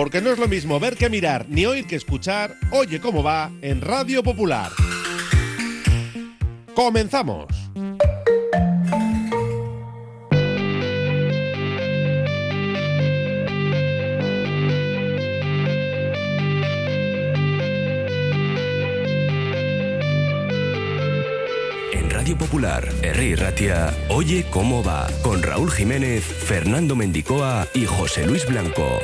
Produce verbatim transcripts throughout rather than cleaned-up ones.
porque no es lo mismo ver que mirar, ni oír que escuchar. Oye cómo va en Radio Popular. ¡Comenzamos! Radio Popular, Herri Ratia, Oye cómo va, con Raúl Jiménez, Fernando Mendicoa y José Luis Blanco.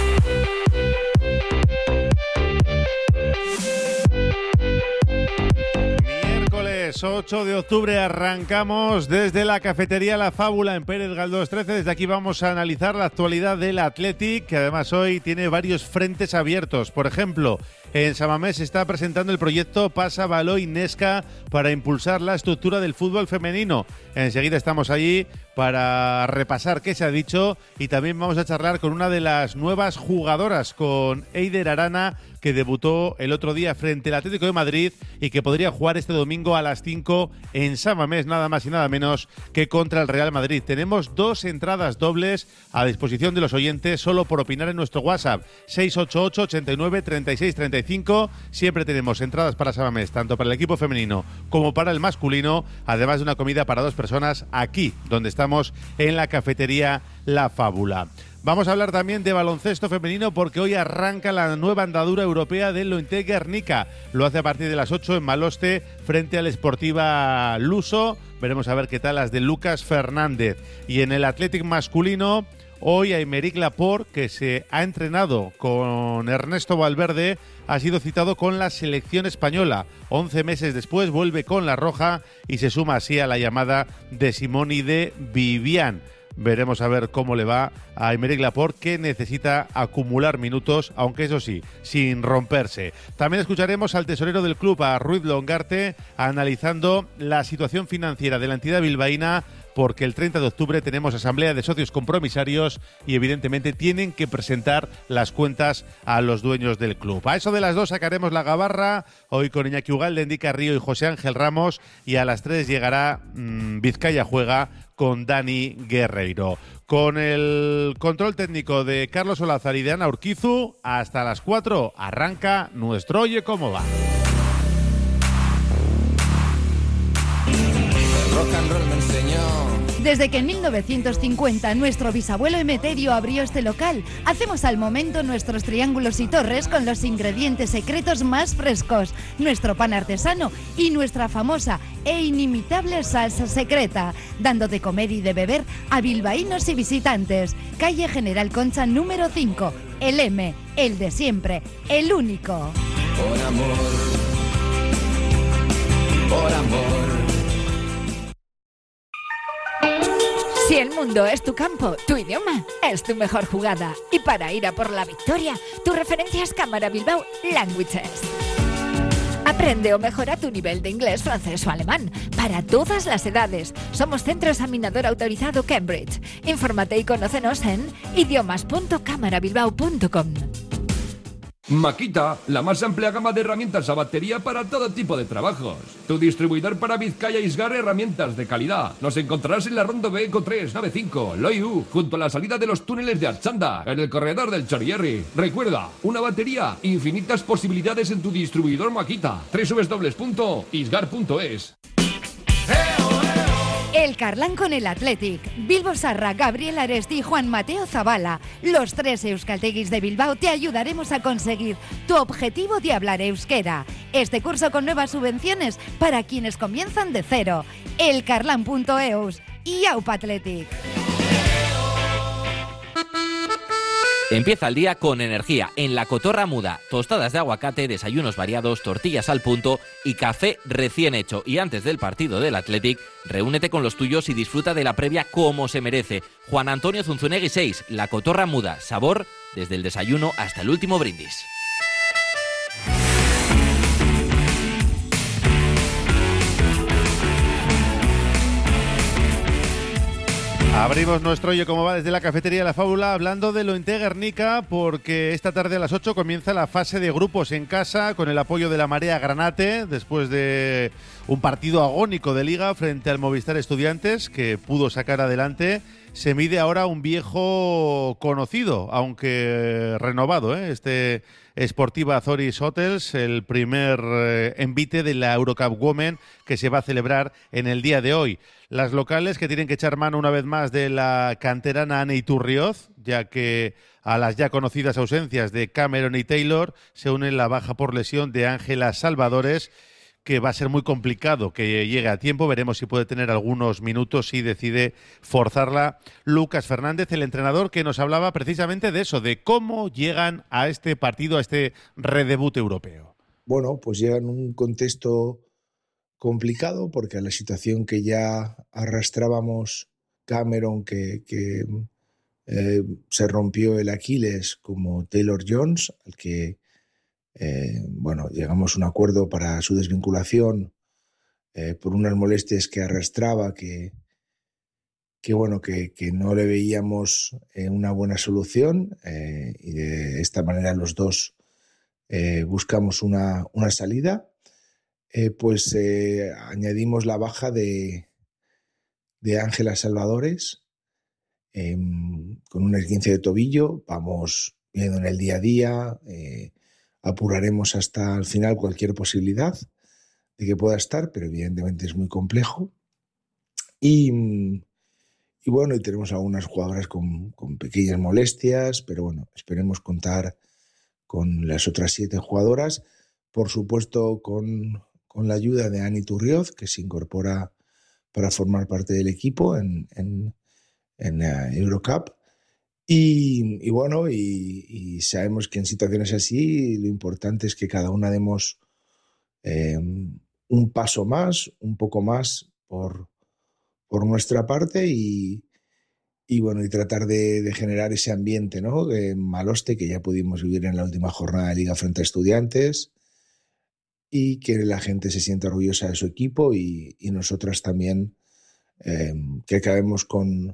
Miércoles ocho de octubre arrancamos desde la cafetería La Fábula en Pérez Galdós trece. Desde aquí vamos a analizar la actualidad del Athletic, que además hoy tiene varios frentes abiertos. Por ejemplo, en San Mamés se está presentando el proyecto Pasa Baló Inesca para impulsar la estructura del fútbol femenino. Enseguida estamos allí para repasar qué se ha dicho y también vamos a charlar con una de las nuevas jugadoras, con Eider Arana, que debutó el otro día frente al Atlético de Madrid y que podría jugar este domingo a las cinco en San Mamés, nada más y nada menos que contra el Real Madrid. Tenemos dos entradas dobles a disposición de los oyentes solo por opinar en nuestro WhatsApp seis ocho ocho, ochenta y nueve, treinta y seis, treinta y cinco. Siempre tenemos entradas para San Mamés, tanto para el equipo femenino como para el masculino, además de una comida para dos personas aquí, donde estamos en la cafetería La Fábula. Vamos a hablar también de baloncesto femenino porque hoy arranca la nueva andadura europea del Lointe Guernica. Lo hace a partir de las ocho en Maloste frente al Sportiva Luso. Veremos a ver qué tal las de Lucas Fernández. Y en el Athletic masculino, hoy Aymeric Laporte, que se ha entrenado con Ernesto Valverde, ha sido citado con la selección española. once meses después vuelve con la roja y se suma así a la llamada de Simón y de Vivian. Veremos a ver cómo le va a Aymeric Laporte, que necesita acumular minutos, aunque eso sí, sin romperse. También escucharemos al tesorero del club, a Ruiz Longarte, analizando la situación financiera de la entidad bilbaína, porque el treinta de octubre tenemos asamblea de socios compromisarios y evidentemente tienen que presentar las cuentas a los dueños del club. A eso de las dos sacaremos la gabarra, hoy con Iñaki Ugalde, Endica Río y José Ángel Ramos, y a las tres llegará mmm, Vizcaya Juega con Dani Guerreiro. Con el control técnico de Carlos Olazar y de Ana Urquizu, hasta las cuatro arranca nuestro Oye cómo va. El rock and roll me enseñó. Desde que en mil novecientos cincuenta nuestro bisabuelo Emeterio abrió este local, hacemos al momento nuestros triángulos y torres con los ingredientes secretos más frescos, nuestro pan artesano y nuestra famosa e inimitable salsa secreta, dando de comer y de beber a bilbaínos y visitantes. Calle General Concha número cinco, el M, el de siempre, el único. Por amor, por amor. Si el mundo es tu campo, tu idioma es tu mejor jugada. Y para ir a por la victoria, tu referencia es Cámara Bilbao Languages. Aprende o mejora tu nivel de inglés, francés o alemán para todas las edades. Somos centro examinador autorizado Cambridge. Infórmate y conócenos en idiomas punto cámara bilbao punto com. Makita, la más amplia gama de herramientas a batería para todo tipo de trabajos. Tu distribuidor para Vizcaya Isgar, herramientas de calidad. Nos encontrarás en la Rondo B Eco tres noventa y cinco, Loiu, junto a la salida de los túneles de Archanda, en el corredor del Chorierri. Recuerda, una batería, infinitas posibilidades en tu distribuidor Makita. doble u doble u doble u punto isgar punto es. El Carlán con el Athletic, Bilbo Sarra, Gabriel Aresti y Juan Mateo Zabala. Los tres euskalteguis de Bilbao te ayudaremos a conseguir tu objetivo de hablar euskera. Este curso con nuevas subvenciones para quienes comienzan de cero. elcarlan punto eus y Aupa Athletic. Empieza el día con energía en La Cotorra Muda. Tostadas de aguacate, desayunos variados, tortillas al punto y café recién hecho. Y antes del partido del Athletic, reúnete con los tuyos y disfruta de la previa como se merece. Juan Antonio Zunzunegui seis, La Cotorra Muda. Sabor desde el desayuno hasta el último brindis. Abrimos nuestro Oye cómo va desde la cafetería La Fábula, hablando de Lointe Guernica, porque esta tarde a las ocho comienza la fase de grupos en casa con el apoyo de la Marea Granate, después de Un partido agónico de Liga frente al Movistar Estudiantes, que pudo sacar adelante. Se mide ahora un viejo conocido, aunque renovado, ¿eh? Este Sportiva Azoris Hotels, el primer eh, envite de la Eurocup Women que se va a celebrar en el día de hoy. Las locales que tienen que echar mano una vez más de la canterana Ane Iturrioz, ya que a las ya conocidas ausencias de Cameron y Taylor se une la baja por lesión de Ángela Salvadores, que va a ser muy complicado que llegue a tiempo. Veremos si puede tener algunos minutos si decide forzarla Lucas Fernández, el entrenador que nos hablaba precisamente de eso, de cómo llegan a este partido, a este redebut europeo. Bueno, pues llega en un contexto complicado porque a la situación que ya arrastrábamos Cameron, que, que eh, se rompió el Aquiles, como Taylor Jones, al que Eh, bueno, llegamos a un acuerdo para su desvinculación eh, por unas molestias que arrastraba, que, que bueno, que, que no le veíamos eh, una buena solución eh, y de esta manera los dos eh, buscamos una, una salida. Eh, pues eh, añadimos la baja de, de Ángela Salvadores eh, con un esguince de tobillo. Vamos viendo en el día a día. Eh, Apuraremos hasta el final cualquier posibilidad de que pueda estar, pero evidentemente es muy complejo. Y, y bueno, y tenemos algunas jugadoras con, con pequeñas molestias, pero bueno, esperemos contar con las otras siete jugadoras. Por supuesto, con, con la ayuda de Ane Iturrioz, que se incorpora para formar parte del equipo en, en, en la Eurocup. Y, y bueno, y, y sabemos que en situaciones así lo importante es que cada una demos eh, un paso más, un poco más por, por nuestra parte y, y bueno, y tratar de, de generar ese ambiente, ¿no? De maloste que ya pudimos vivir en la última jornada de Liga frente a Estudiantes y que la gente se sienta orgullosa de su equipo y, y nosotras también eh, que acabemos con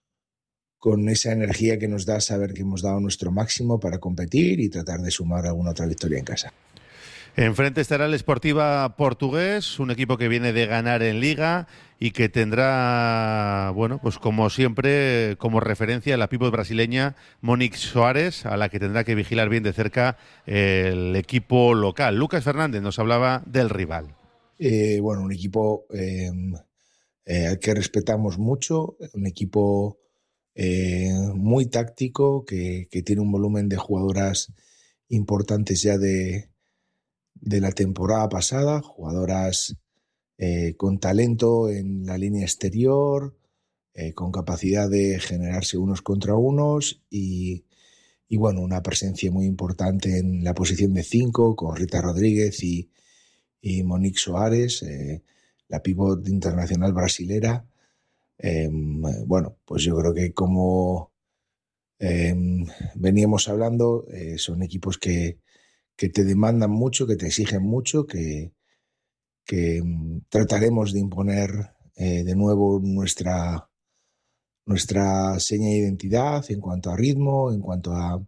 con esa energía que nos da saber que hemos dado nuestro máximo para competir y tratar de sumar alguna otra victoria en casa. Enfrente estará el Sportiva Portugués, un equipo que viene de ganar en Liga y que tendrá, bueno, pues como siempre, como referencia la pívot brasileña Monique Soares, a la que tendrá que vigilar bien de cerca el equipo local. Lucas Fernández nos hablaba del rival. Eh, bueno, un equipo eh, eh, al que respetamos mucho, un equipo Eh, muy táctico, que, que tiene un volumen de jugadoras importantes ya de, de la temporada pasada, jugadoras eh, con talento en la línea exterior, eh, con capacidad de generarse unos contra unos y, y bueno, una presencia muy importante en la posición de cinco con Rita Rodríguez y, y Monique Soares, eh, la pívot internacional brasilera. Eh, bueno, pues yo creo que como eh, veníamos hablando, eh, son equipos que, que te demandan mucho, que te exigen mucho, que, que um, trataremos de imponer eh, de nuevo nuestra, nuestra seña de identidad en cuanto a ritmo, en cuanto a,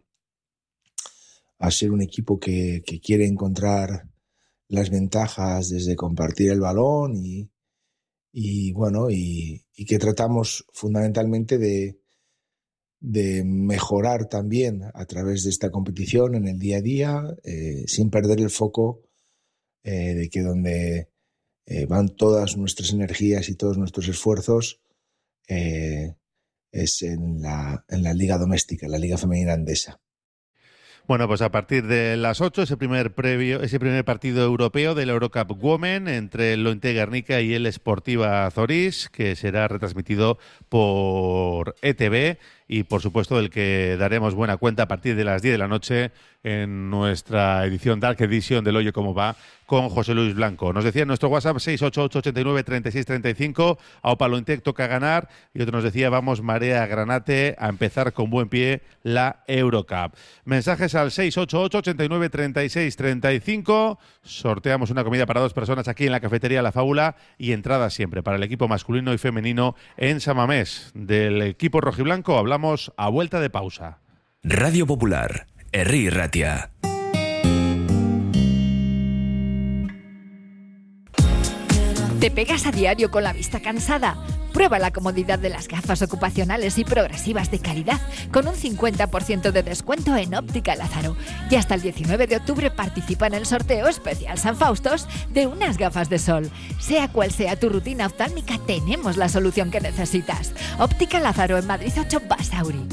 a ser un equipo que, que quiere encontrar las ventajas desde compartir el balón y Y bueno, y, y que tratamos fundamentalmente de, de mejorar también a través de esta competición en el día a día, eh, sin perder el foco eh, de que donde eh, van todas nuestras energías y todos nuestros esfuerzos eh, es en la, en la liga doméstica, en la liga femenina andesa. Bueno, pues a partir de las ocho, ese primer previo, ese primer partido europeo de la Eurocup Women entre el Lointe Guernica y el Sportiva Azoris, que será retransmitido por E T V y, por supuesto, del que daremos buena cuenta a partir de las diez de la noche en nuestra edición Dark Edition del Oye Cómo Va con José Luis Blanco. Nos decía en nuestro WhatsApp seis ocho ocho, ochenta y nueve, treinta y seis, treinta y cinco, a Opa Lointec toca ganar, y otro nos decía vamos Marea Granate a empezar con buen pie la Eurocup. Mensajes al seis ocho ocho, ochenta y nueve, treinta y seis, treinta y cinco. Sorteamos una comida para dos personas aquí en la cafetería La Fábula y entradas siempre para el equipo masculino y femenino en San Mamés. Del equipo rojiblanco hablamos a vuelta de pausa. Radio Popular, Herri Ratia. ¿Te pegas a diario con la vista cansada? Prueba la comodidad de las gafas ocupacionales y progresivas de calidad con un cincuenta por ciento de descuento en Óptica Lázaro. Y hasta el diecinueve de octubre participa en el sorteo especial San Faustos de unas gafas de sol. Sea cual sea tu rutina oftálmica, tenemos la solución que necesitas. Óptica Lázaro en Madrid ocho Basauri.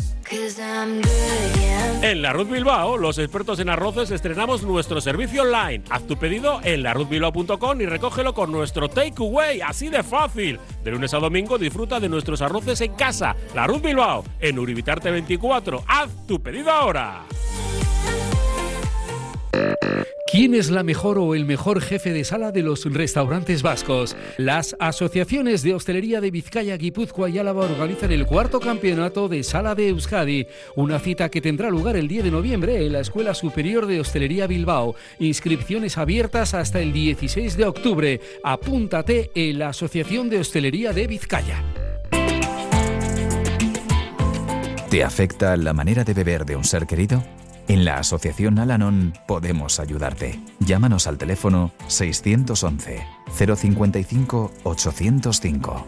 En Larruz Bilbao, los expertos en arroces estrenamos nuestro servicio online. Haz tu pedido en larruz bilbao punto com y recógelo con nuestro takeaway, así de fácil. De lunes a domingo disfruta de nuestros arroces en casa. Larruz Bilbao, en Uribitarte veinticuatro. Haz tu pedido ahora. ¿Quién es la mejor o el mejor jefe de sala de los restaurantes vascos? Las asociaciones de hostelería de Vizcaya, Guipúzcoa y Álava organizan el cuarto campeonato de Sala de Euskadi, una cita que tendrá lugar el diez de noviembre en la Escuela Superior de Hostelería Bilbao. Inscripciones abiertas hasta el dieciséis de octubre. Apúntate en la Asociación de Hostelería de Vizcaya. ¿Te afecta la manera de beber de un ser querido? En la Asociación Al-Anon podemos ayudarte. Llámanos al teléfono seiscientos once, cero cincuenta y cinco, ochocientos cinco.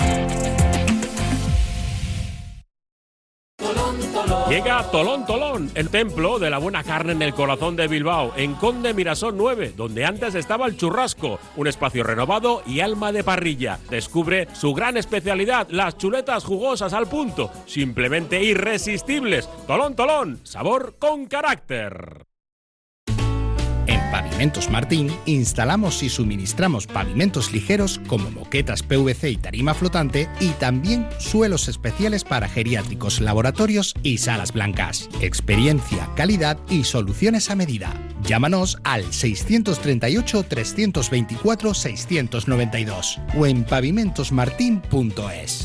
Llega Tolón Tolón, el templo de la buena carne en el corazón de Bilbao, en Conde Mirasol nueve, donde antes estaba el churrasco, un espacio renovado y alma de parrilla. Descubre su gran especialidad, las chuletas jugosas al punto, simplemente irresistibles. Tolón Tolón, sabor con carácter. En Pavimentos Martín instalamos y suministramos pavimentos ligeros como moquetas P V C y tarima flotante y también suelos especiales para geriátricos, laboratorios y salas blancas. Experiencia, calidad y soluciones a medida. Llámanos al seiscientos treinta y ocho, trescientos veinticuatro, seiscientos noventa y dos o en pavimentos martin punto es.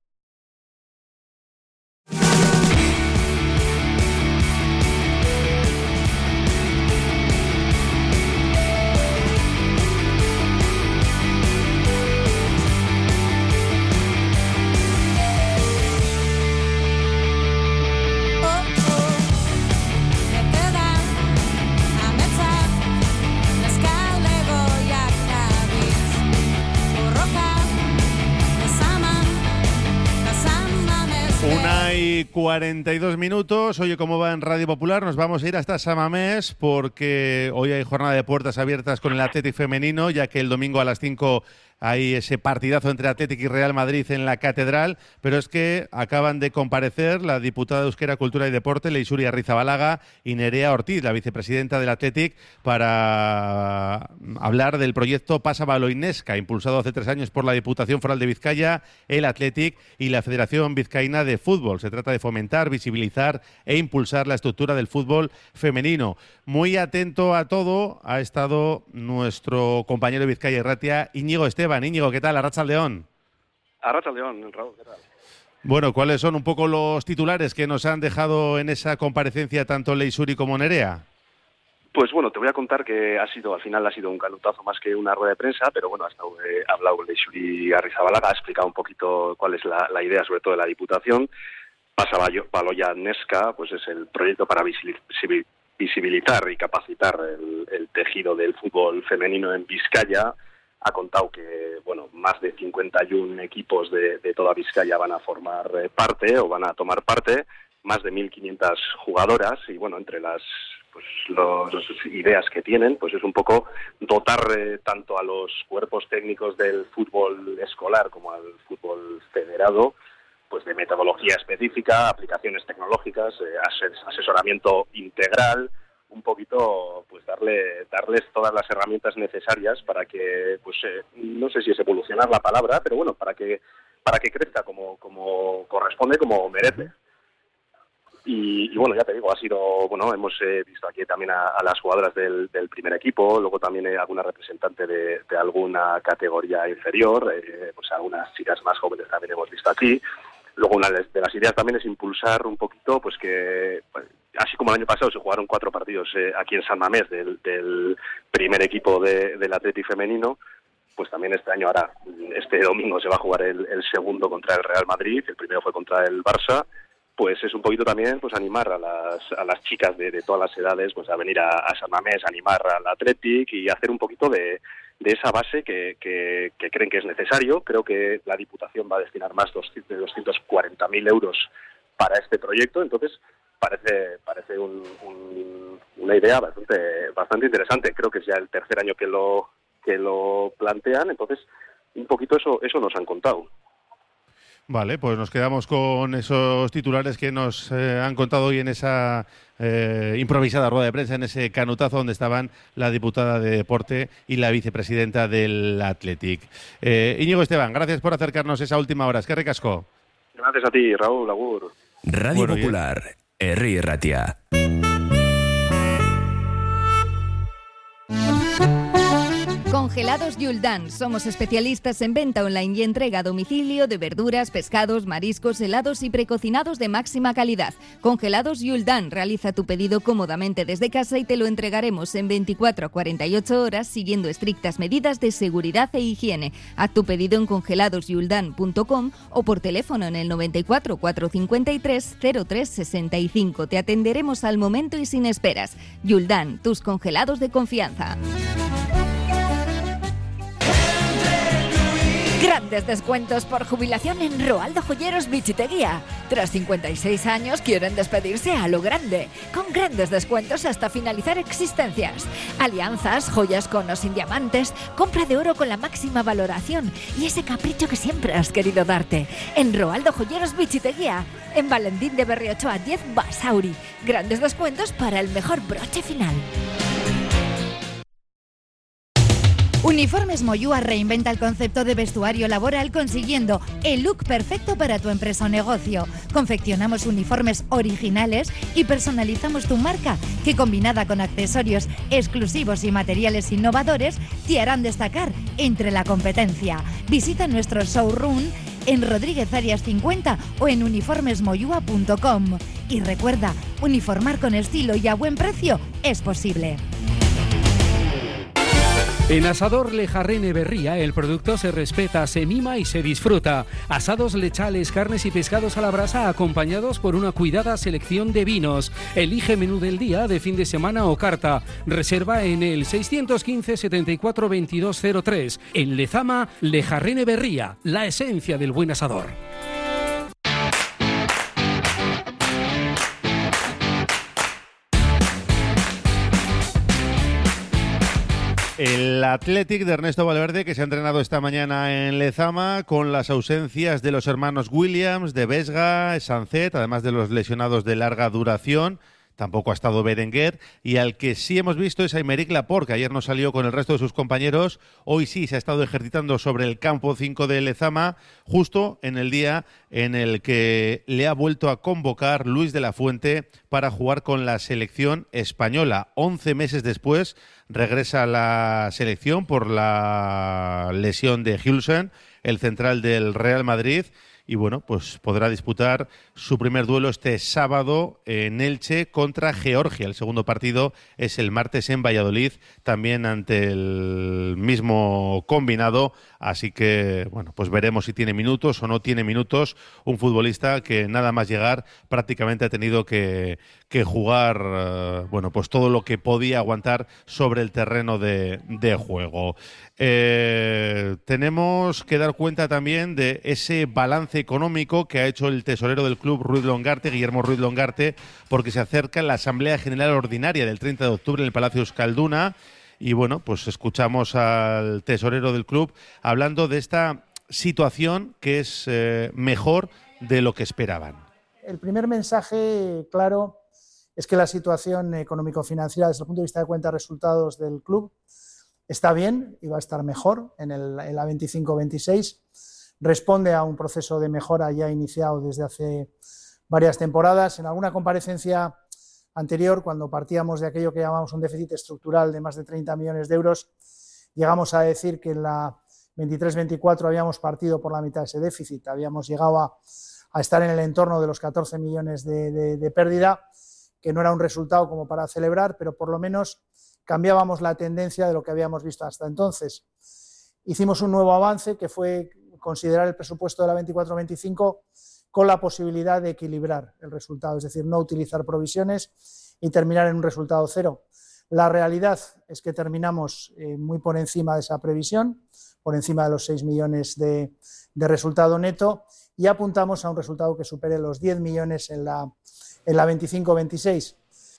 cuarenta y dos minutos. Oye, ¿cómo va en Radio Popular? Nos vamos a ir hasta Samamés porque hoy hay jornada de puertas abiertas con el Athletic femenino, ya que el domingo a las cinco hay ese partidazo entre Athletic y Real Madrid en la Catedral, pero es que acaban de comparecer la diputada de Euskera, Cultura y Deporte, Leixuri Arrizabalaga, y Nerea Ortiz, la vicepresidenta del Athletic, para hablar del proyecto Pasa Baloinesca, impulsado hace tres años por la Diputación Foral de Vizcaya, el Athletic y la Federación Vizcaína de Fútbol. Se trata de fomentar, visibilizar e impulsar la estructura del fútbol femenino. Muy atento a todo ha estado nuestro compañero de Vizcaya y Ratia, Íñigo Esteban. Íñigo, ¿qué tal? Arratsaldeón. Arratsaldeón, Raúl, ¿qué tal? Bueno, ¿cuáles son un poco los titulares que nos han dejado en esa comparecencia tanto Leixuri como Nerea? Pues bueno, te voy a contar que ha sido, al final ha sido un calutazo más que una rueda de prensa, pero bueno, ha estado, eh, ha hablado Leixuri Arrizabalaga, ha explicado un poquito cuál es la, la idea, sobre todo de la Diputación. Pasa Baloinesca, pues es el proyecto para visibilizar y capacitar el, el tejido del fútbol femenino en Vizcaya. Ha contado que, bueno, más de cincuenta y uno equipos de, de toda Vizcaya van a formar parte o van a tomar parte, más de mil quinientas jugadoras y, bueno, entre las pues los, las ideas que tienen, pues es un poco dotar eh, tanto a los cuerpos técnicos del fútbol escolar como al fútbol federado, pues de metodología específica, aplicaciones tecnológicas, eh, asesoramiento integral, un poquito pues darle darles todas las herramientas necesarias para que pues eh, no sé si es evolucionar la palabra, pero bueno, para que para que crezca como como corresponde, como merece. Y, y bueno, ya te digo, ha sido, bueno, hemos eh, visto aquí también a, a las jugadoras del, del primer equipo, luego también eh, alguna representante de, de alguna categoría inferior, eh, pues algunas chicas más jóvenes también hemos visto aquí. Luego una de las ideas también es impulsar un poquito, pues que, pues, así como el año pasado se jugaron cuatro partidos eh, aquí en San Mamés del, del primer equipo de, del Athletic femenino, pues también este año ahora, este domingo se va a jugar el, el segundo contra el Real Madrid, el primero fue contra el Barça, pues es un poquito también pues animar a las a las chicas de, de todas las edades pues a venir a, a San Mamés, animar al Athletic y hacer un poquito de, de esa base que, que, que creen que es necesario. Creo que la Diputación va a destinar más de doscientos cuarenta mil euros para este proyecto, entonces parece parece un, un, una idea bastante bastante interesante. Creo que es ya el tercer año que lo que lo plantean, entonces un poquito eso eso nos han contado. Vale, pues nos quedamos con esos titulares que nos eh, han contado hoy en esa eh, improvisada rueda de prensa, en ese canutazo donde estaban la diputada de Deporte y la vicepresidenta del Athletic. Eh, Íñigo Esteban, gracias por acercarnos esa última hora. Es que ricasco. Gracias a ti, Raúl, agur. Radio bueno, Popular, Herri Ratia. Congelados Yuldan. Somos especialistas en venta online y entrega a domicilio de verduras, pescados, mariscos, helados y precocinados de máxima calidad. Congelados Yuldan. Realiza tu pedido cómodamente desde casa y te lo entregaremos en veinticuatro a cuarenta y ocho horas siguiendo estrictas medidas de seguridad e higiene. Haz tu pedido en congelados yuldan punto com o por teléfono en el noventa y cuatro, cuatrocientos cincuenta y tres, cero tres sesenta y cinco. Te atenderemos al momento y sin esperas. Yuldan, tus congelados de confianza. Grandes descuentos por jubilación en Roaldo Joyeros Bichiteguía. Tras cincuenta y seis años quieren despedirse a lo grande, con grandes descuentos hasta finalizar existencias. Alianzas, joyas con o sin diamantes, compra de oro con la máxima valoración y ese capricho que siempre has querido darte. En Roaldo Joyeros Bichiteguía, en Valentín de Berriochoa diez Basauri. Grandes descuentos para el mejor broche final. Uniformes Moyúa reinventa el concepto de vestuario laboral consiguiendo el look perfecto para tu empresa o negocio. Confeccionamos uniformes originales y personalizamos tu marca, que combinada con accesorios exclusivos y materiales innovadores te harán destacar entre la competencia. Visita nuestro showroom en Rodríguez Arias cincuenta o en uniformes moyúa punto com. Y recuerda, uniformar con estilo y a buen precio es posible. En Asador Lejarrene Berría, el producto se respeta, se mima y se disfruta. Asados lechales, carnes y pescados a la brasa acompañados por una cuidada selección de vinos. Elige menú del día, de fin de semana o carta. Reserva en el seiscientos quince, setenta y cuatro, veintidós cero tres. En Lezama, Lejarrene Berría, la esencia del buen asador. El Athletic de Ernesto Valverde, que se ha entrenado esta mañana en Lezama con las ausencias de los hermanos Williams, de Vesga, Sancet, además de los lesionados de larga duración. Tampoco ha estado Berenguer, y al que sí hemos visto es a Aymeric Laporte, que ayer no salió con el resto de sus compañeros. Hoy sí se ha estado ejercitando sobre el campo cinco de Lezama, justo en el día en el que le ha vuelto a convocar Luis de la Fuente para jugar con la selección española. Once meses después regresa a la selección por la lesión de Hulsen, el central del Real Madrid. Y bueno, pues podrá disputar su primer duelo este sábado en Elche contra Georgia. El segundo partido es el martes en Valladolid, también ante el mismo combinado. Así que, bueno, pues veremos si tiene minutos o no tiene minutos. Un futbolista que nada más llegar prácticamente ha tenido que, que jugar, uh, bueno, pues todo lo que podía aguantar sobre el terreno de, de juego. Eh, tenemos que dar cuenta también de ese balance económico que ha hecho el tesorero del club, Ruiz Longarte, Guillermo Ruiz Longarte, porque se acerca la Asamblea General Ordinaria del treinta de octubre en el Palacio Euskalduna. Y bueno, pues escuchamos al tesorero del club hablando de esta situación que es eh, mejor de lo que esperaban. El primer mensaje claro es que la situación económico-financiera desde el punto de vista de cuentas y resultados del club está bien y va a estar mejor en, el, en la veinticinco veintiséis. Responde a un proceso de mejora ya iniciado desde hace varias temporadas. En alguna comparecencia anterior, cuando partíamos de aquello que llamamos un déficit estructural de más de treinta millones de euros, llegamos a decir que en la veintitrés veinticuatro habíamos partido por la mitad de ese déficit, habíamos llegado a, a estar en el entorno de los catorce millones de, de, de pérdida, que no era un resultado como para celebrar, pero por lo menos cambiábamos la tendencia de lo que habíamos visto hasta entonces. Hicimos un nuevo avance que fue considerar el presupuesto de la veinticuatro veinticinco con la posibilidad de equilibrar el resultado, es decir, no utilizar provisiones y terminar en un resultado cero. La realidad es que terminamos eh, muy por encima de esa previsión, por encima de los seis millones de, de resultado neto, y apuntamos a un resultado que supere los diez millones en la, en la veinticinco veintiséis.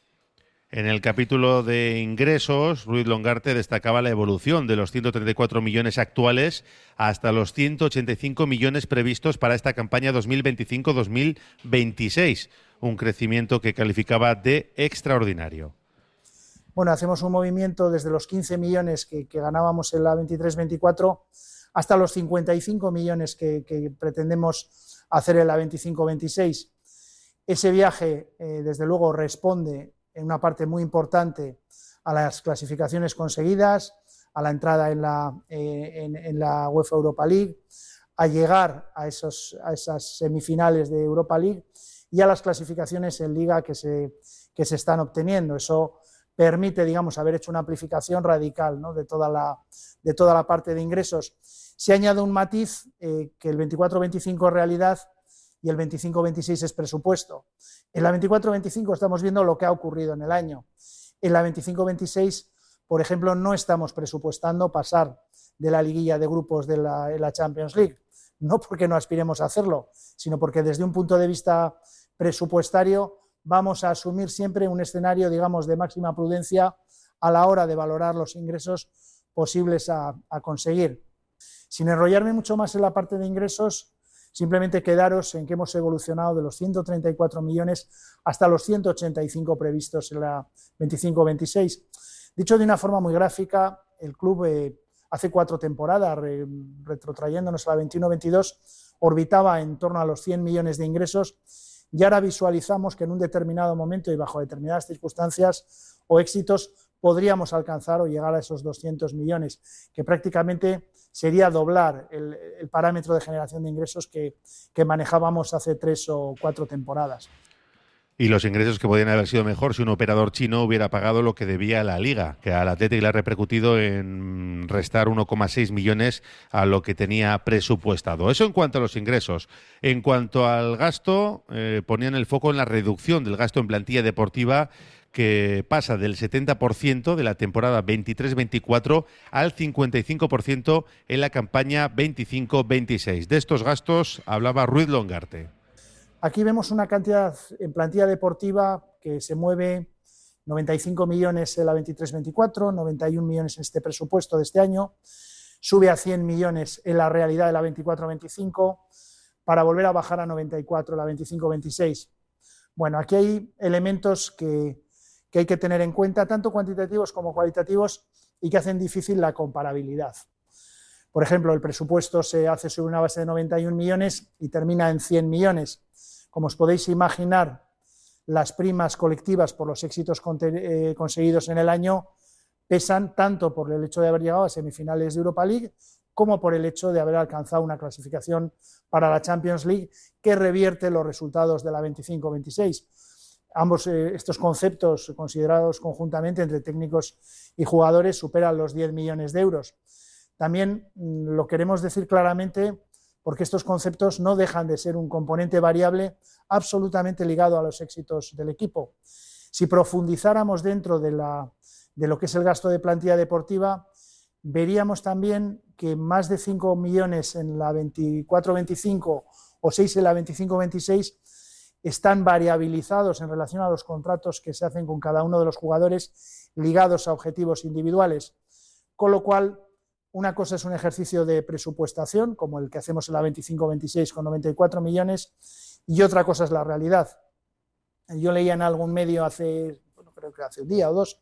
En el capítulo de ingresos, Ruiz Longarte destacaba la evolución de los ciento treinta y cuatro millones actuales hasta los ciento ochenta y cinco millones previstos para esta campaña dos mil veinticinco dos mil veintiséis, un crecimiento que calificaba de extraordinario. Bueno, hacemos un movimiento desde los quince millones que, que ganábamos en la veintitrés veinticuatro hasta los cincuenta y cinco millones que, que pretendemos hacer en la veinticinco veintiséis. Ese viaje, eh, desde luego, responde en una parte muy importante a las clasificaciones conseguidas, a la entrada en la, eh, en, en la UEFA Europa League, a llegar a, esos, a esas semifinales de Europa League y a las clasificaciones en Liga que se, que se están obteniendo. Eso permite, digamos, haber hecho una amplificación radical, ¿no?, de, toda la, de toda la parte de ingresos. Se añade un matiz, eh, que el veinticuatro veinticinco es realidad y el veinticinco veintiséis es presupuesto. En la veinticuatro veinticinco estamos viendo lo que ha ocurrido en el año. En la veinticinco veintiséis, por ejemplo, no estamos presupuestando pasar de la liguilla de grupos de la, de la Champions League. No porque no aspiremos a hacerlo, sino porque desde un punto de vista presupuestario vamos a asumir siempre un escenario, digamos, de máxima prudencia a la hora de valorar los ingresos posibles a, a conseguir. Sin enrollarme mucho más en la parte de ingresos, simplemente quedaros en que hemos evolucionado de los ciento treinta y cuatro millones hasta los ciento ochenta y cinco previstos en la veinticinco veintiséis. Dicho de una forma muy gráfica, el club eh, hace cuatro temporadas, re, retrotrayéndonos a la veintiuno veintidós, orbitaba en torno a los cien millones de ingresos y ahora visualizamos que en un determinado momento y bajo determinadas circunstancias o éxitos podríamos alcanzar o llegar a esos doscientos millones, que prácticamente sería doblar el, el parámetro de generación de ingresos que, que manejábamos hace tres o cuatro temporadas. Y los ingresos que podrían haber sido mejor si un operador chino hubiera pagado lo que debía a la Liga, que al Athletic le ha repercutido en restar uno coma seis millones a lo que tenía presupuestado. Eso en cuanto a los ingresos. En cuanto al gasto, eh, ponían el foco en la reducción del gasto en plantilla deportiva, que pasa del setenta por ciento de la temporada veintitrés veinticuatro al cincuenta y cinco por ciento en la campaña veinticinco veintiséis. De estos gastos hablaba Ruiz Longarte. Aquí vemos una cantidad en plantilla deportiva que se mueve noventa y cinco millones en la veintitrés veinticuatro, noventa y un millones en este presupuesto de este año, sube a cien millones en la realidad de la veinticuatro veinticinco, para volver a bajar a noventa y cuatro en la veinticinco veintiséis. Bueno, aquí hay elementos que, que hay que tener en cuenta, tanto cuantitativos como cualitativos, y que hacen difícil la comparabilidad. Por ejemplo, el presupuesto se hace sobre una base de noventa y un millones y termina en cien millones. Como os podéis imaginar, las primas colectivas por los éxitos eh, conseguidos en el año pesan tanto por el hecho de haber llegado a semifinales de Europa League como por el hecho de haber alcanzado una clasificación para la Champions League que revierte los resultados de la veinticinco veintiséis. Ambos eh, estos conceptos, considerados conjuntamente entre técnicos y jugadores, superan los diez millones de euros. También mmm, lo queremos decir claramente, porque estos conceptos no dejan de ser un componente variable absolutamente ligado a los éxitos del equipo. Si profundizáramos dentro de, la, de lo que es el gasto de plantilla deportiva, veríamos también que más de cinco millones en la veinticuatro veinticinco o seis en la veinticinco veintiséis están variabilizados en relación a los contratos que se hacen con cada uno de los jugadores ligados a objetivos individuales, con lo cual una cosa es un ejercicio de presupuestación, como el que hacemos en la veinticinco veintiséis con noventa y cuatro millones, y otra cosa es la realidad. Yo leía en algún medio hace, bueno, creo que hace un día o dos,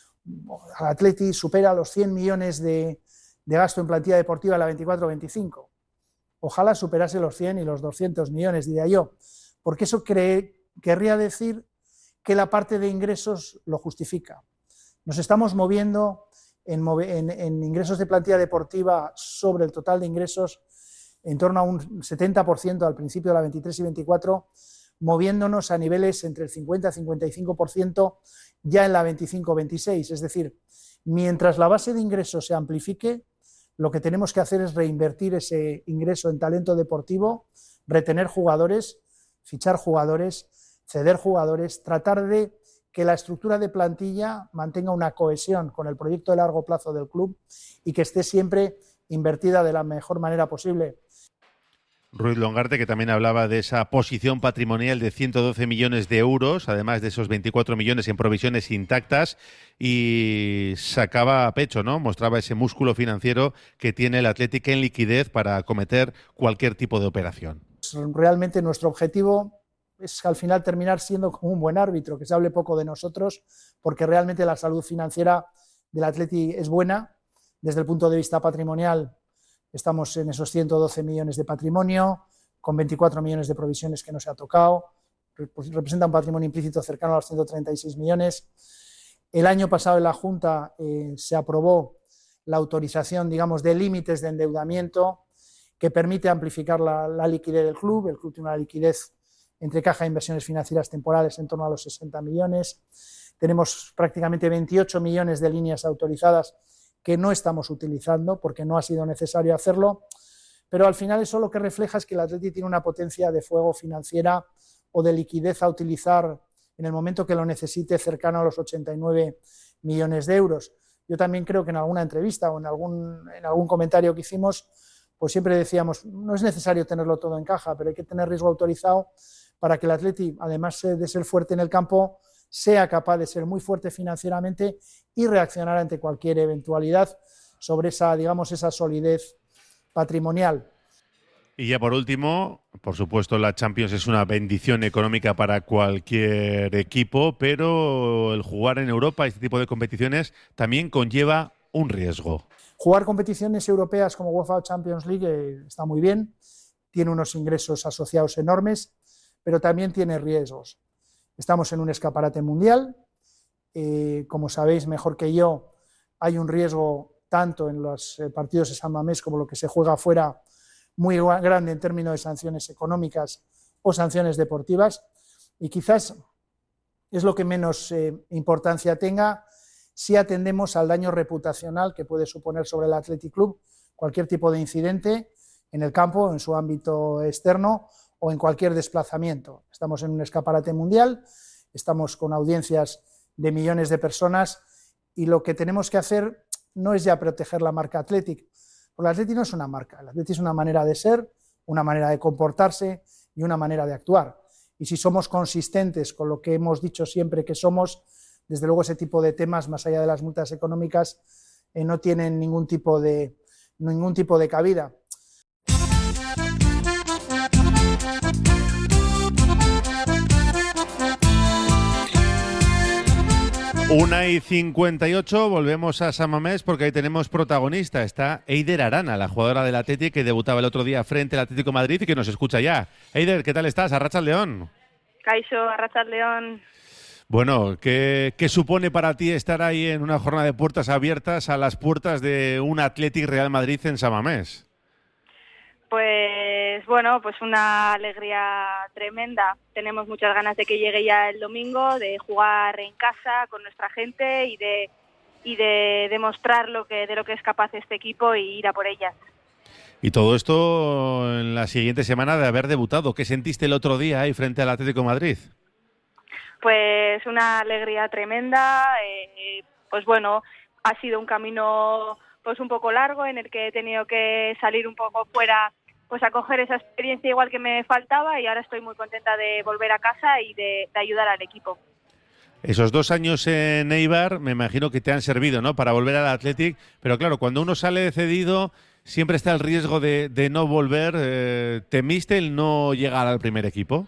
el Athletic supera los cien millones de, de gasto en plantilla deportiva en la veinticuatro veinticinco. Ojalá superase los cien y los doscientos millones, diría yo, porque eso cree, querría decir que la parte de ingresos lo justifica. Nos estamos moviendo En, en, en ingresos de plantilla deportiva sobre el total de ingresos en torno a un setenta por ciento al principio de la veintitrés y veinticuatro, moviéndonos a niveles entre el cincuenta y cincuenta y cinco por ciento ya en la veinticinco veintiséis. Es decir, mientras la base de ingresos se amplifique, lo que tenemos que hacer es reinvertir ese ingreso en talento deportivo, retener jugadores fichar jugadores, ceder jugadores, tratar de que la estructura de plantilla mantenga una cohesión con el proyecto de largo plazo del club y que esté siempre invertida de la mejor manera posible. Ruiz Longarte, que también hablaba de esa posición patrimonial de ciento doce millones de euros, además de esos veinticuatro millones en provisiones intactas, y sacaba a pecho, ¿no? Mostraba ese músculo financiero que tiene el Athletic en liquidez para acometer cualquier tipo de operación. Realmente nuestro objetivo es al final terminar siendo como un buen árbitro, que se hable poco de nosotros, porque realmente la salud financiera del Athletic es buena. Desde el punto de vista patrimonial, estamos en esos ciento doce millones de patrimonio, con veinticuatro millones de provisiones que no se ha tocado, representa un patrimonio implícito cercano a los ciento treinta y seis millones. El año pasado en la Junta eh, se aprobó la autorización, digamos, de límites de endeudamiento que permite amplificar la, la liquidez del club. El club tiene una liquidez entre caja e inversiones financieras temporales en torno a los sesenta millones. Tenemos prácticamente veintiocho millones de líneas autorizadas que no estamos utilizando porque no ha sido necesario hacerlo, pero al final eso lo que refleja es que el Athletic tiene una potencia de fuego financiera o de liquidez a utilizar en el momento que lo necesite, cercano a los ochenta y nueve millones de euros. Yo también creo que en alguna entrevista o en algún, en algún comentario que hicimos, pues siempre decíamos, no es necesario tenerlo todo en caja, pero hay que tener riesgo autorizado para que el Athletic, además de ser fuerte en el campo, sea capaz de ser muy fuerte financieramente y reaccionar ante cualquier eventualidad sobre esa, digamos, esa solidez patrimonial. Y ya por último, por supuesto, la Champions es una bendición económica para cualquier equipo, pero el jugar en Europa, este tipo de competiciones, también conlleva un riesgo. Jugar competiciones europeas como UEFA Champions League eh, está muy bien, tiene unos ingresos asociados enormes, pero también tiene riesgos. Estamos en un escaparate mundial, eh, como sabéis mejor que yo, hay un riesgo tanto en los eh, partidos de San Mamés como lo que se juega afuera muy grande en términos de sanciones económicas o sanciones deportivas, y quizás es lo que menos eh, importancia tenga si atendemos al daño reputacional que puede suponer sobre el Athletic Club cualquier tipo de incidente en el campo, en su ámbito externo o en cualquier desplazamiento. Estamos en un escaparate mundial, estamos con audiencias de millones de personas y lo que tenemos que hacer no es ya proteger la marca Athletic, porque el Athletic no es una marca, el Athletic es una manera de ser, una manera de comportarse y una manera de actuar. Y si somos consistentes con lo que hemos dicho siempre que somos, desde luego ese tipo de temas, más allá de las multas económicas, eh, no tienen ningún tipo de, ningún tipo de cabida. Una y cincuenta y ocho, volvemos a San Mamés porque ahí tenemos protagonista. Está Eider Arana, la jugadora del Athletic que debutaba el otro día frente al Atlético de Madrid y que nos escucha ya. Eider, ¿qué tal estás? Arratsaldeon. Caixo, Arratsaldeon. Bueno, ¿qué, ¿qué supone para ti estar ahí en una jornada de puertas abiertas a las puertas de un Athletic Real Madrid en San Mamés? Pues bueno, pues una alegría tremenda. Tenemos muchas ganas de que llegue ya el domingo, de jugar en casa con nuestra gente y de y de demostrar lo que de lo que es capaz este equipo y ir a por ellas. Y todo esto en la siguiente semana de haber debutado. ¿Qué sentiste el otro día ahí frente al Atlético de Madrid? Pues una alegría tremenda. Eh, pues bueno, ha sido un camino pues un poco largo en el que he tenido que salir un poco fuera, pues a coger esa experiencia igual que me faltaba, y ahora estoy muy contenta de volver a casa y de, de ayudar al equipo. Esos dos años en Eibar me imagino que te han servido, ¿no?, para volver al Athletic, pero claro, cuando uno sale cedido siempre está el riesgo de, de no volver. Eh, ¿Temiste el no llegar al primer equipo?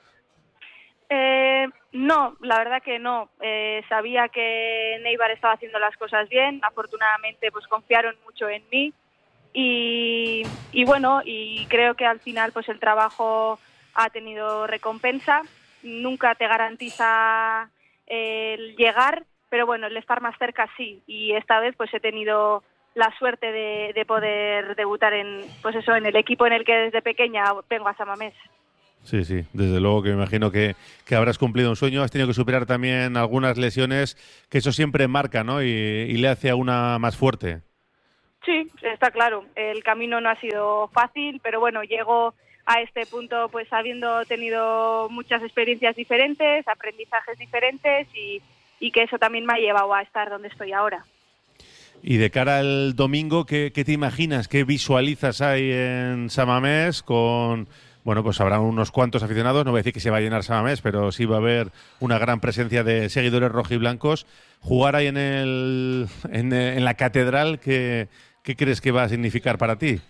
Eh, no, la verdad que no. Eh, sabía que Eibar estaba haciendo las cosas bien, afortunadamente pues confiaron mucho en mí. Y, y bueno, y creo que al final pues el trabajo ha tenido recompensa. Nunca te garantiza el llegar, pero bueno, el estar más cerca sí. Y esta vez pues he tenido la suerte de, de poder debutar en, pues eso, en el equipo en el que desde pequeña vengo a San Mamés. Sí, sí, desde luego que me imagino que, que habrás cumplido un sueño. Has tenido que superar también algunas lesiones, que eso siempre marca, ¿no?, y, y le hace a una más fuerte. Sí, está claro. El camino no ha sido fácil, pero bueno, llego a este punto, pues habiendo tenido muchas experiencias diferentes, aprendizajes diferentes y, y que eso también me ha llevado a estar donde estoy ahora. Y de cara al domingo, ¿qué, qué te imaginas? ¿Qué visualizas ahí en San Mamés con... Bueno, pues habrá unos cuantos aficionados, no voy a decir que se va a llenar San Mamés, pero sí va a haber una gran presencia de seguidores rojiblancos. Jugar ahí en el en, en la catedral, ¿qué, ¿qué crees que va a significar para ti?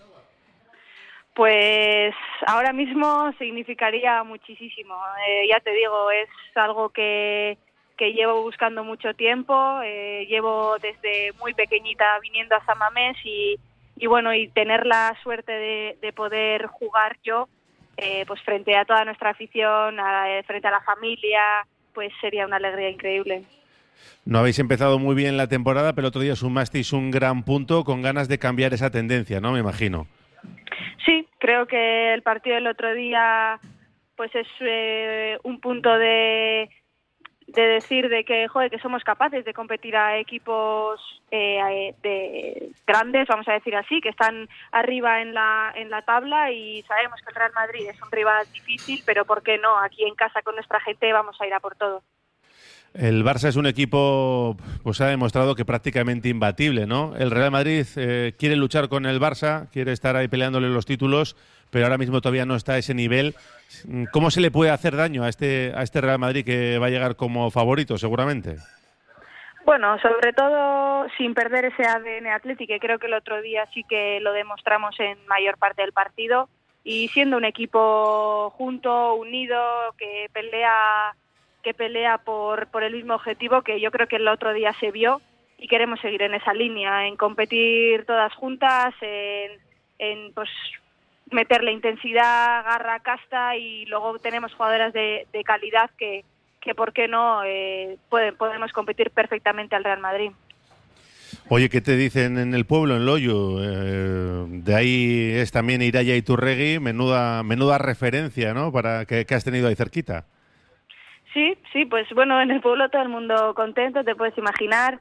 Pues ahora mismo significaría muchísimo. Eh, ya te digo, es algo que, que llevo buscando mucho tiempo. Eh, llevo desde muy pequeñita viniendo a San Mamés y, y bueno, y tener la suerte de, de poder jugar yo, eh, pues frente a toda nuestra afición, a, frente a la familia, pues sería una alegría increíble. No habéis empezado muy bien la temporada, pero el otro día sumasteis un gran punto con ganas de cambiar esa tendencia, ¿no? Me imagino. Sí, creo que el partido del otro día pues es eh, un punto de, de decir de que, joder, que somos capaces de competir a equipos eh, de grandes, vamos a decir así, que están arriba en la en la tabla, y sabemos que el Real Madrid es un rival difícil, pero ¿por qué no? Aquí en casa con nuestra gente vamos a ir a por todo. El Barça es un equipo, pues ha demostrado que prácticamente imbatible, ¿no? El Real Madrid eh, quiere luchar con el Barça, quiere estar ahí peleándole los títulos, pero ahora mismo todavía no está a ese nivel. ¿Cómo se le puede hacer daño a este a este Real Madrid que va a llegar como favorito, seguramente? Bueno, sobre todo sin perder ese A D N atlético, que creo que el otro día sí que lo demostramos en mayor parte del partido, y siendo un equipo junto, unido, que pelea que pelea por, por el mismo objetivo, que yo creo que el otro día se vio, y queremos seguir en esa línea, en competir todas juntas, en, en pues meterle intensidad, garra, casta, y luego tenemos jugadoras de, de calidad que, que por qué no, eh, pueden, podemos competir perfectamente al Real Madrid. Oye, ¿qué te dicen en el pueblo, en Loyu? Eh, de ahí es también Iraya Iturregui, menuda, menuda referencia, ¿no?, para que, que has tenido ahí cerquita. Sí, sí, pues bueno, en el pueblo todo el mundo contento, te puedes imaginar,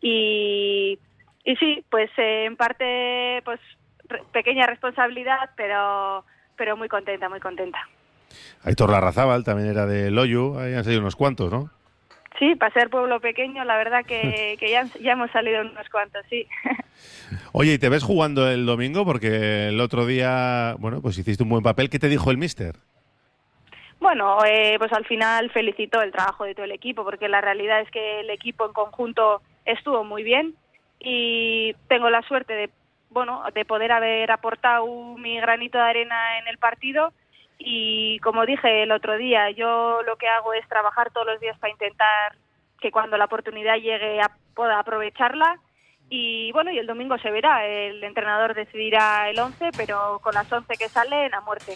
y, y sí, pues eh, en parte, pues re, pequeña responsabilidad, pero pero muy contenta, muy contenta. Aitor Larrazábal también era de Loyu, ahí han salido unos cuantos, ¿no? Sí, para ser pueblo pequeño, la verdad que, que ya, ya hemos salido unos cuantos, sí. Oye, ¿y te ves jugando el domingo? Porque el otro día, bueno, pues hiciste un buen papel. ¿Qué te dijo el míster? Bueno, eh, pues al final felicito el trabajo de todo el equipo, porque la realidad es que el equipo en conjunto estuvo muy bien, y tengo la suerte de, bueno, de poder haber aportado mi granito de arena en el partido. Y como dije el otro día, yo lo que hago es trabajar todos los días para intentar que cuando la oportunidad llegue a, pueda aprovecharla. Y bueno, y el domingo se verá, el entrenador decidirá el once, pero con las once que salen a muerte.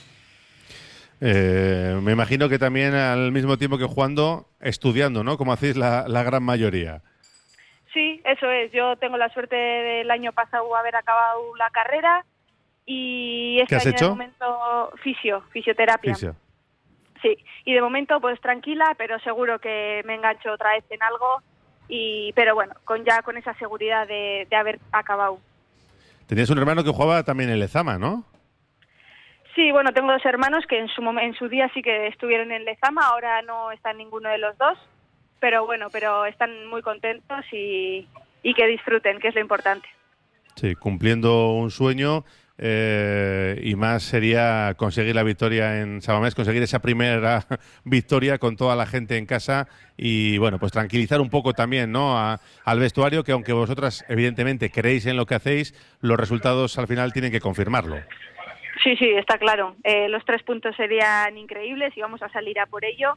Eh, me imagino que también al mismo tiempo que jugando, estudiando, ¿no? Como hacéis la, la gran mayoría. Sí, eso es. Yo tengo la suerte del año pasado haber acabado la carrera, y este ¿Qué has año hecho? de momento fisio, fisioterapia. Fisio. Sí, y de momento pues tranquila, pero seguro que me engancho otra vez en algo, y pero bueno, con ya con esa seguridad de, de haber acabado. Tenías un hermano que jugaba también en Lezama, ¿no? Sí, bueno, tengo dos hermanos que en su mom- en su día sí que estuvieron en Lezama, ahora no están ninguno de los dos, pero bueno, pero están muy contentos y, y que disfruten, que es lo importante. Sí, cumpliendo un sueño, eh, y más sería conseguir la victoria en San Mamés, conseguir esa primera victoria con toda la gente en casa, y bueno, pues tranquilizar un poco también, ¿no?, a, al vestuario, que aunque vosotras evidentemente creéis en lo que hacéis, los resultados al final tienen que confirmarlo. Sí, sí, está claro. Eh, los tres puntos serían increíbles y vamos a salir a por ello.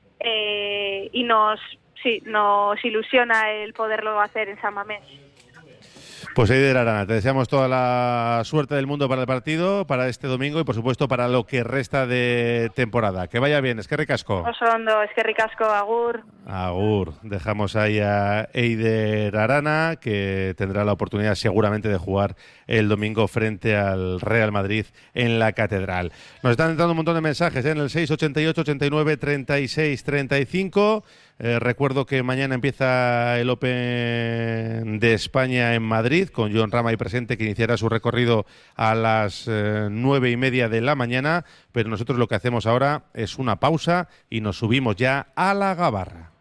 Eh, y nos, sí, nos ilusiona el poderlo hacer en San Mamés. Pues Eider Arana, te deseamos toda la suerte del mundo para el partido, para este domingo y por supuesto para lo que resta de temporada. Que vaya bien, eskerrik asko. Oso ondo, eskerrik asko, agur. Agur. Dejamos ahí a Eider Arana, que tendrá la oportunidad seguramente de jugar el domingo frente al Real Madrid en la Catedral. Nos están entrando un montón de mensajes, ¿eh? En el seis ochenta y ocho, ochenta y nueve, treinta y seis, treinta y cinco. Eh, recuerdo que mañana empieza el Open de España en Madrid, con Jon Rahm ahí presente, que iniciará su recorrido a las eh, nueve y media de la mañana, pero nosotros lo que hacemos ahora es una pausa y nos subimos ya a la gabarra.